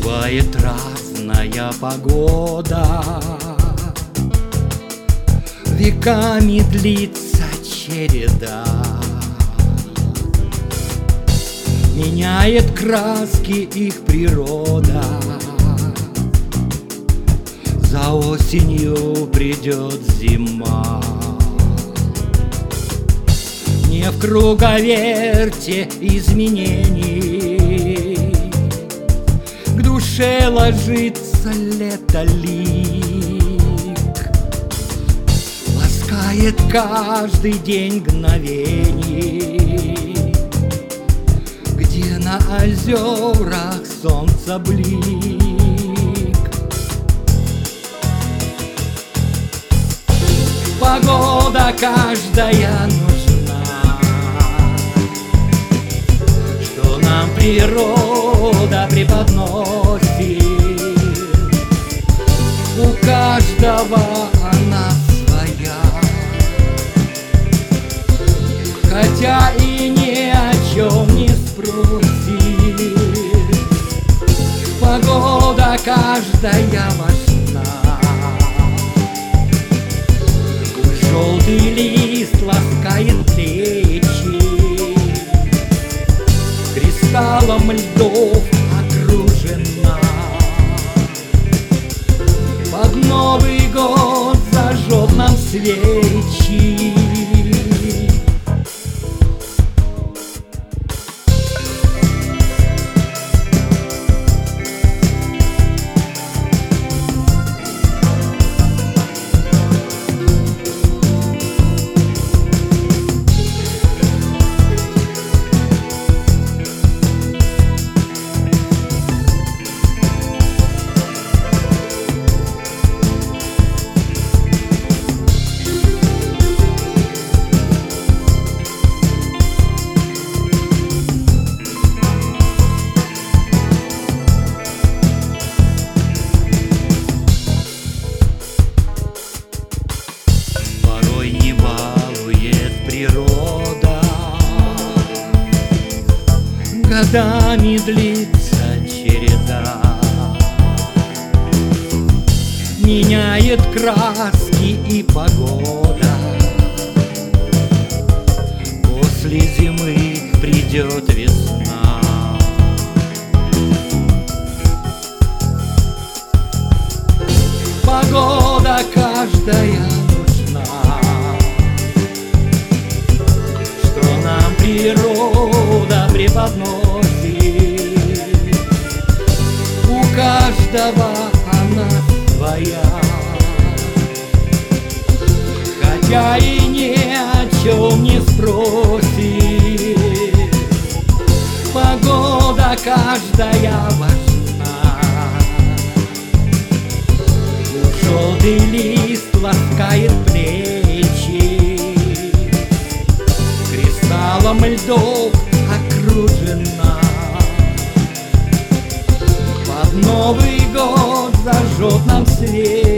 Бывает разная погода, веками длится череда, меняет краски их природа. За осенью придет зима. Не в круговерте изменений к душе ложится летолик, ласкает каждый день мгновений, где на озерах солнца блик. Погода каждая нужна, что нам природа преподносит. У каждого она своя, хотя и ни о чем не спросит. Погода каждая важна. Желтый лист ласкает плечи, кристаллом льдов окружена. Под Новый год зажжет нам свечи. Природа годами длится череда, меняет краски и погода. После зимы придет весна. Погода каждая нужна, природа преподносит. У каждого она своя, хотя и ни о чем не спросит. Погода каждая важна. Желтый лист ласкает плечи, кристаллом льдов окружена. Под Новый год зажжет нам свет.